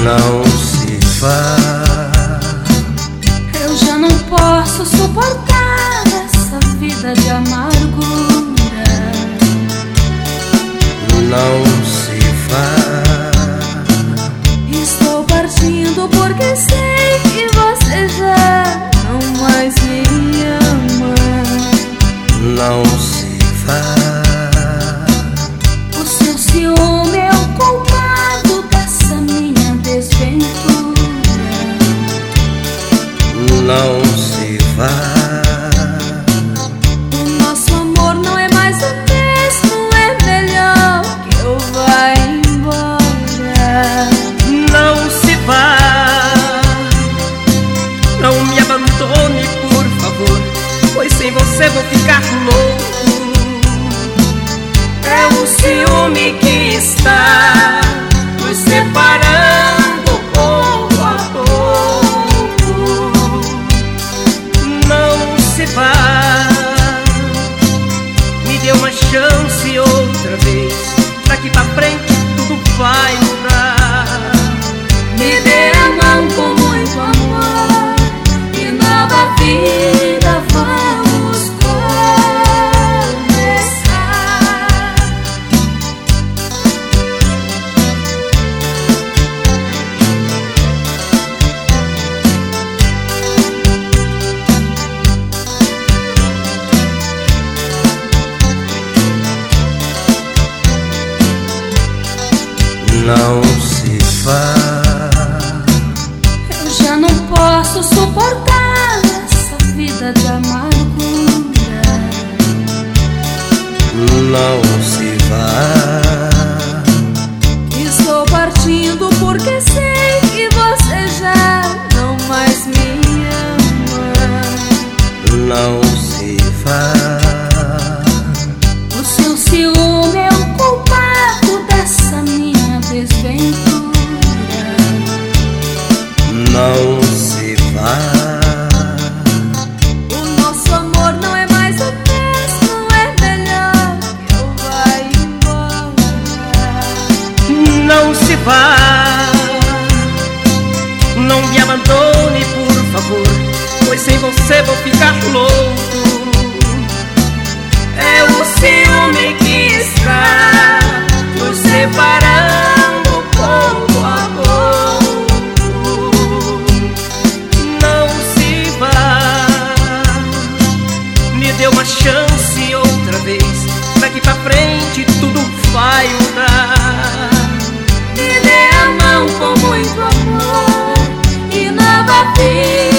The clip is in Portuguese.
não se vá. Eu já não posso suportar essa vida de amargura. Não se vá. Estou partindo porque sei que você já não mais me ama. Não se vá. O seu ciúme é o culpado dessa minha desventura. Não se vá. O nosso amor não é mais o mesmo, é melhor que eu vá embora. Não se vá. Não me abandone, por favor, pois sem você vou ficar louco. É o ciúme que está nos separando pouco a pouco. Não se vá. Me dê uma chance outra vez. Daqui pra frente tudo vai mudar. Me dê a mão com muito amor e nova vida vamos começar. Não se vá. Eu já não posso suportar essa vida de amargura. Não se vá. Estou partindo porque sei que você já não mais me ama. Não se vá. O seu ciúme é o culpado dessa minha desventura. Não se vá. O nosso amor não é mais o mesmo, é melhor que eu vá embora. Não se vá. Não me abandone, por favor, pois sem você vou ficar louco. É o ciúme que está nos separando pouco a pouco. Não se vá. Me dê uma chance outra vez. Daqui pra frente tudo vai mudar. Me dê a mão com muito amor e nova vida.